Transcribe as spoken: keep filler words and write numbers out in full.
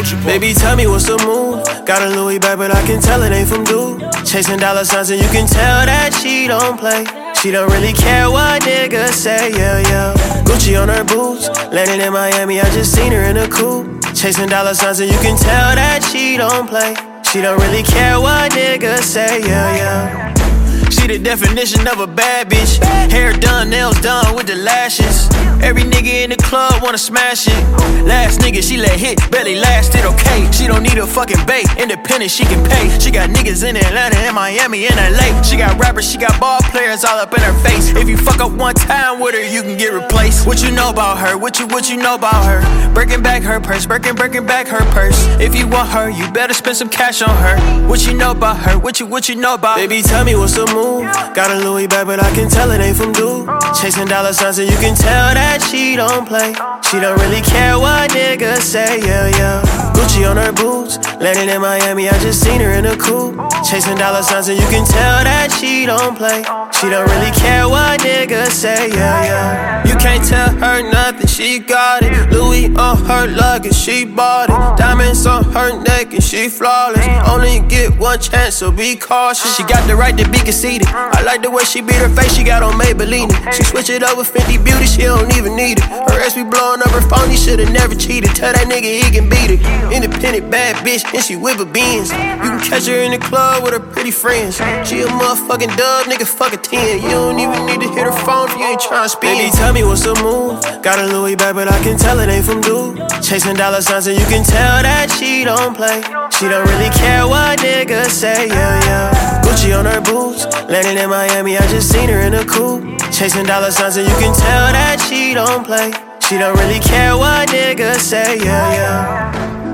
Gucci Park. Baby, tell me what's the move. Got a Louis bag, but I can tell it ain't from dude. Chasing dollar signs and you can tell that she don't play. She don't really care what niggas say, yeah, yeah. Gucci on her boots, landing in Miami, I just seen her in a coupe. Chasing dollar signs and you can tell that she don't play. She don't really care what niggas say, yeah, yeah. She the definition of a bad bitch. Hair done, nails done with the lashes. Every nigga in the club wanna smash it. Last nigga she let hit, barely lasted, okay. She don't need a fucking bait, independent she can pay. She got niggas in Atlanta, in Miami, in L A. She got rappers, she got ball players all up in her face. If you fuck up one time with her, you can get replaced. What you know about her? What you, what you know about her? Breaking back her purse, breaking, breaking back her purse. If you want her, you better spend some cash on her. What you know about her? What you, what you know about her? Baby, tell me what's the move. Got a Louis bag, but I can tell it ain't from dude. Chasing dollar signs and you can tell that she don't play. She don't really care what niggas say, yeah, yeah. Gucci on her boots, landing in Miami, I just seen her in a coupe. Chasing dollar signs and you can tell that she don't play. She don't really care what niggas say, yeah, yeah. You can't tell her nothing, she got it. Louis on her luggage, she bought it. Diamonds on her neck and she flawless. Only get one chance, so be cautious. She got the right to be conceited. I like the way she beat her face, she got on Maybelline. She switch it up with Fenty Beauty, she don't even need it. Her ex be blowing up her phone, he should've never cheated. Tell that nigga he can beat it. Independent bad bitch, and she whip her beans. You can catch her in the club with her pretty friends. She a motherfucking dub, nigga, fuck a ten. You don't even need to hit her phone if you ain't tryna spin. Baby, tell me what's the move. Got a Louis bag, but I can tell it ain't from dude. Chasing dollar signs and you can tell that she don't play. She don't really care what niggas say, yeah, yeah. Gucci on her boots, landing in Miami, I just seen her in a coupe. Chasing dollar signs and you can tell that she don't play. She don't really care what niggas say, yeah, yeah.